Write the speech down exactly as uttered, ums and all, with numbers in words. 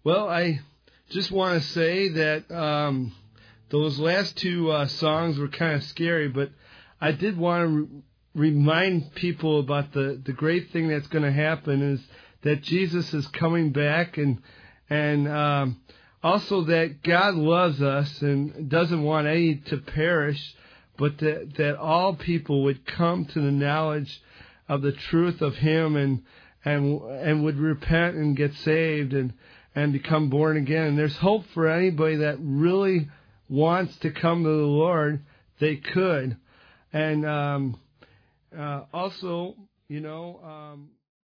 Well, I just want to say that um, those last two uh, songs were kind of scary, but I did want to re- remind people about the, the great thing that's going to happen is that Jesus is coming back, and and um, also that God loves us and doesn't want any to perish, but that, that all people would come to the knowledge of the truth of Him and and and would repent and get saved and and become born again. And there's hope for anybody that really wants to come to the Lord. They could. And um, uh, also, you know. Um,